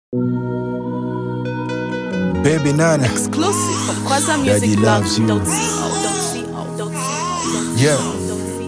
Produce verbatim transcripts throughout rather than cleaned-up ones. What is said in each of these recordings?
Baby Nana. Exclusive from Kwaza Music loves you. Don't see how, don't see how, don't see how, don't see Yeah. how, don't see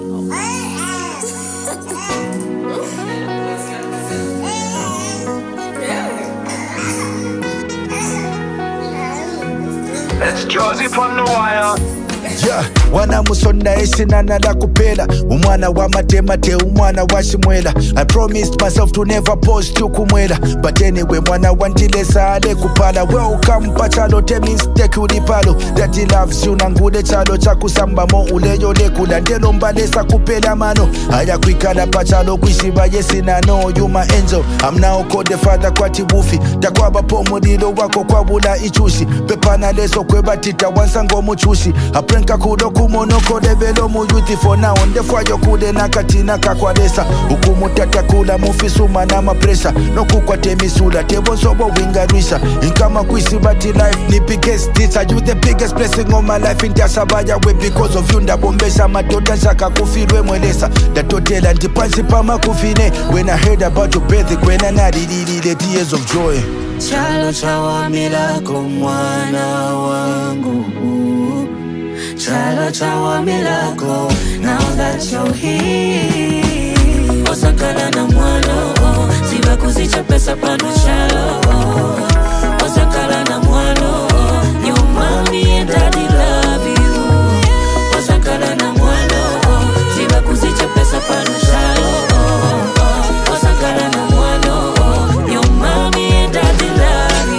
It's Josie from the wire. Yeah, wana musonda esinana la kupela umwana wa matemate umwana wa shimwela. I promised myself to never pause to kumwela, but anyway mwana wantilesa ale kupala. Welcome pachalo te mistake ulipalo. Daddy loves you nangude chalo chakusamba mo uleyo lekula ndelo mbalesa kupela mano. Aya kwikala pachalo kwishiba yesina no. You my angel, I'm now called the father kwati wufi. Takwaba po mudilo wako kwa bula ichushi. Pepana leso kweba tita wansango muchushi. Aprenka kudo kumonoko develo muyuti for now. Ndefwa yokude nakatina kakwalesa. Ukumu tatakula mufisuma na mapresa. No kukwa temisula tebo sobo wingarwisha. Inkama kwisi bati life ni biggest teacher. You the biggest blessing of my life. Inta sabaya we because of you ndabombesha. Matoda shaka kufirwe mwelesa. Datotela ndipansi pama kufine. When I heard about your birth kwena nadididi the tears of joy. Chalo chawa milako mwana wangu. Chalo chawa milako, now that you're here. Osakala na mwano, siba kuzicha pesa pano chalo. Osakala na mwano, your mommy and daddy love you. Osakala na mwano, siba kuzicha pesa pano chalo. Osakala na mwano, your mommy and daddy love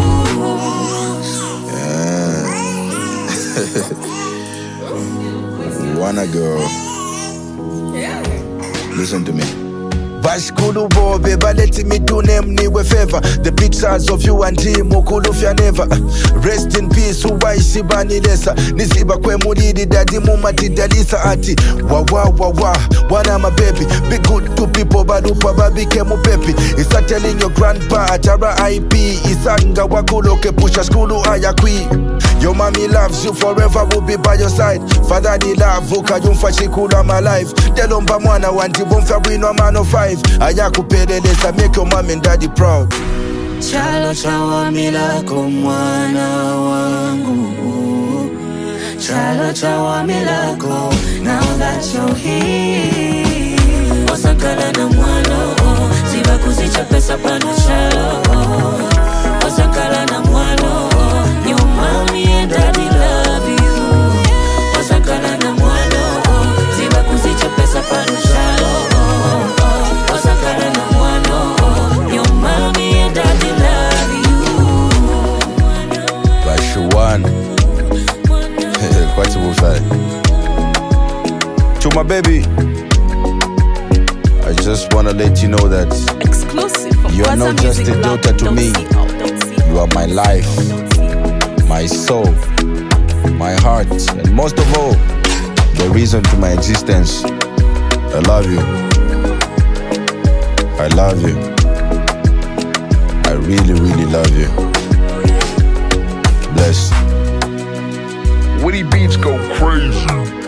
you. Wanna girl, listen to me. Bashkulu bobe baleti me do name niwe favor. The pictures of you and him ukulufya never. Rest in peace uwaishi bani lesa. Niziba kwe muridi dadi mumati dalisa ati. Wawa wawa wana my baby. Be good to people balupa babike mupepi. Isa telling your grandpa atara I P. Isanga wakuloke pusha skulu ayakwi. Your mommy loves you forever, will be by your side. Father di love, uka yumfa shikula my life. Delomba mwana wanti bumfa wino man of five. Ayakupelelesa make your mom and daddy proud. Chalo chawa milako mwana wangu. Chalo chawa milako, now that you're here. Osakala na mwano, siba kuzicha pesa pano chalo. Osakala na mwano, your mommy and daddy love you. Osakala na mwano, siba kuzicha pesa pano chalo. Osakala na mwano, your mommy and daddy love you. Bashuan Quite a buffet. To my baby, I just wanna let you know that exclusive from you are Kwaza not just Music a daughter to Don't me. see how, don't see how, You are my life, don't see how. my soul, my heart, and most of all, the reason to my existence. I love you. I love you. I really, really love you. Bless. Woody Beats go crazy.